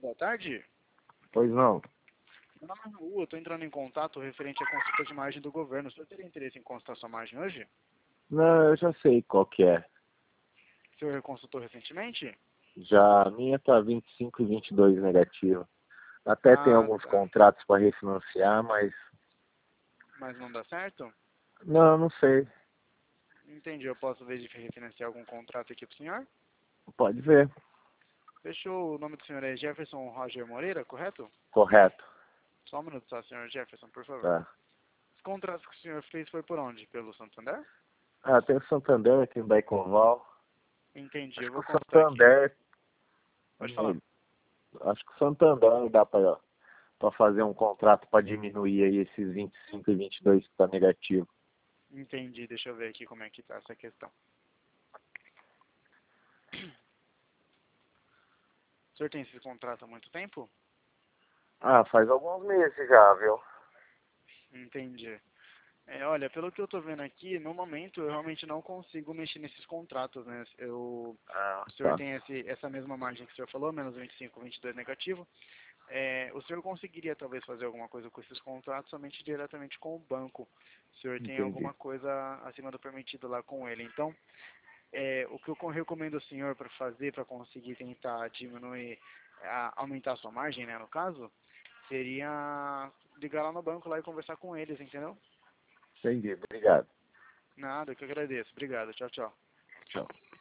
boa tarde. Pois não. Meu nome é Raul, eu estou entrando em contato referente à consulta de margem do governo. O senhor teria interesse em consultar sua margem hoje? Não, eu já sei qual que é. O senhor consultou recentemente? Já a minha tá 25 e 22 negativa. Até tem Ah, alguns tá. contratos para refinanciar, mas Mas não dá certo? não sei. Entendi, eu posso ver de refinanciar algum contrato aqui pro senhor? Pode ver. Fechou, o nome do senhor é Jefferson Roger Moreira, correto? Correto. Só um minuto só, senhor Jefferson, por favor. Tá. Os contratos que o senhor fez foi por onde? Pelo Santander? Ah, tem o Santander, tem o Daiconval. Entendi, Acho eu que vou o consultar aqui. Santander. Pode falar. Acho que o Santander dá para fazer um contrato para diminuir aí esses 25 e 22 que tá negativo. Entendi, deixa eu ver aqui como é que tá essa questão. O senhor tem esse contrato há muito tempo? Ah, faz alguns meses já, viu? Entendi. Olha, pelo que eu tô vendo aqui, no momento eu realmente não consigo mexer nesses contratos, né? Ah, O senhor tá. tem essa mesma margem que o senhor falou, menos 25, 22 negativo. O senhor conseguiria talvez fazer alguma coisa com esses contratos somente diretamente com o banco. O senhor tem Entendi. alguma coisa acima do permitido lá com ele. Então, o que eu recomendo ao senhor para fazer, para conseguir tentar diminuir, aumentar a sua margem, né, no caso, seria ligar lá no banco lá e conversar com eles, entendeu? Entendi. Obrigado. Nada, eu que agradeço. Obrigado. Tchau, tchau. Tchau.